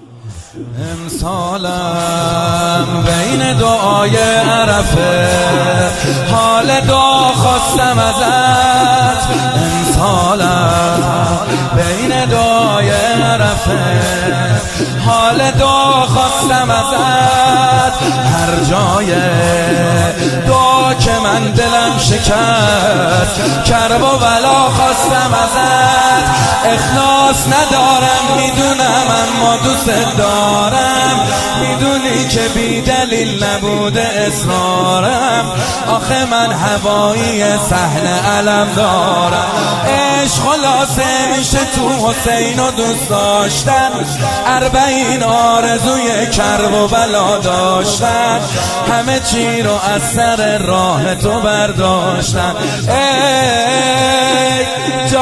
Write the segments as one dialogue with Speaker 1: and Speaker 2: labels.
Speaker 1: امسالم بین دعای عرفه حال دعا خواستم ازت. امسالم بین دعای عرفه حال دعا خواستم ازت. هر جای دعا که من دلم شکست کرب و بلا خواستم ازت. اخلاص ندارم میدونم اما دوست دارم، میدونی که بی دلیل نبوده اصرارم. آخه من هوایی صحن علم دارم. عشق خلاصه میشه تو حسین و دوست داشتن، 40 آرزوی کرب و بلا داشتن، همه چی رو از سر راه تو برداشتن. ای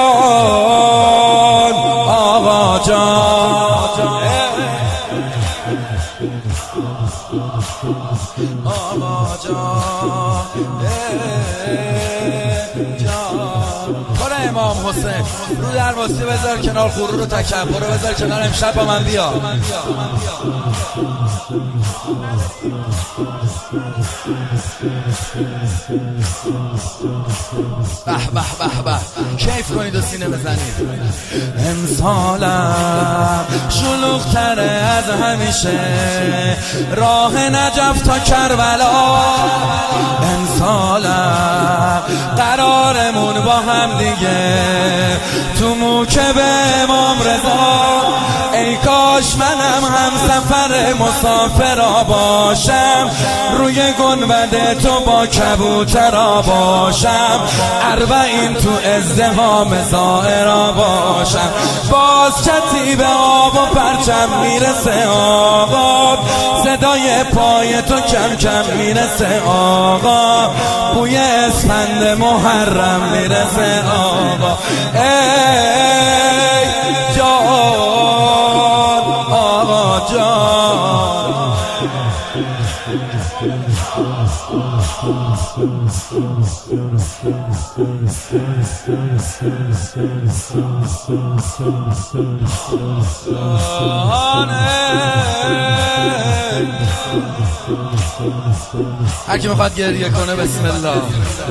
Speaker 1: جان آقا جان، آقا جان، برو امام حسین رو درواسی بذار کنار، غرور و تکبر رو بذار کنار، امشب با من بیا. به به به به، کیف کنید و سینه بزنید. امسالم شلوغ تره از همیشه، راه نجف تا کربلا. امسالم قرارمون با هم دیگه تو موکب امام رضا. ای کاش منم هم سفر مسافرا باشم، روی گنبد تو با کبوترا باشم، 40 تو ازدحام زائرا باشم. باز کتی به آب و پرچم میرسه آقا، صدای پای تو کم کم میرسه آقا، بوی اسفند محرم میرسه آقا. ای جان آقا جان، هر کی میخواد گریه کنه بسم الله.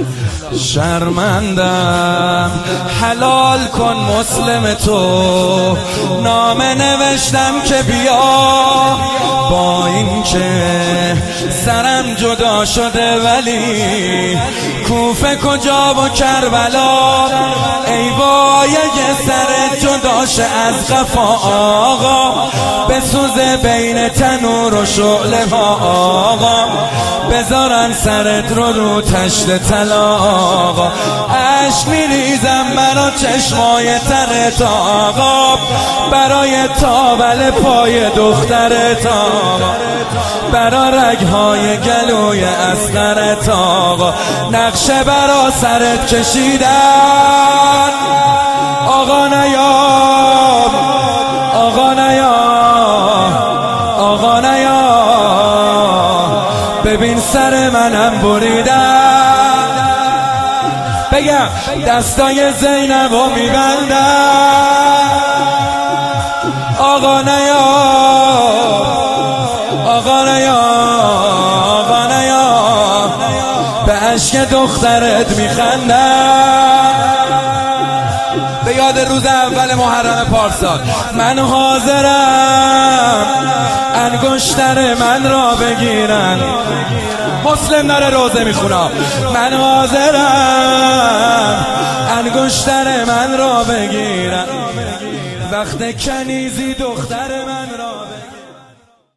Speaker 1: شرمندم حلال کن مسلم تو، نامه نوشتم که بیا، با این که سرم جدا شده ولی کوفه کجا و کربلا. ای وای اگه سرت جدا شه از قفا آقا، بسوزه بین تنور و شعله ها آقا، بذارن سرت رو تشت طلا آقا. عشق میریزم برا چشمای ترت آقا، برای تاول پای دخترت آقا، برا رگهای گلوی اصغرت آقا. نقشه برا سرت کشیدن آقا نیام، آقا نیام، آقا نیام، ببین سر منم بریدن. بگم دستای زینبو میبندن آقا نیام، آقا نیام، آقا نیام، به عشق دخترت میخندن. به یاد روز اول محرم پارسال من حاضرم انگشتر من را بگیرن. مسلم داره روزه میخونم. من حاضرم انگشتر من را بگیرن، وقت کنیزی دختر من را بگیرن.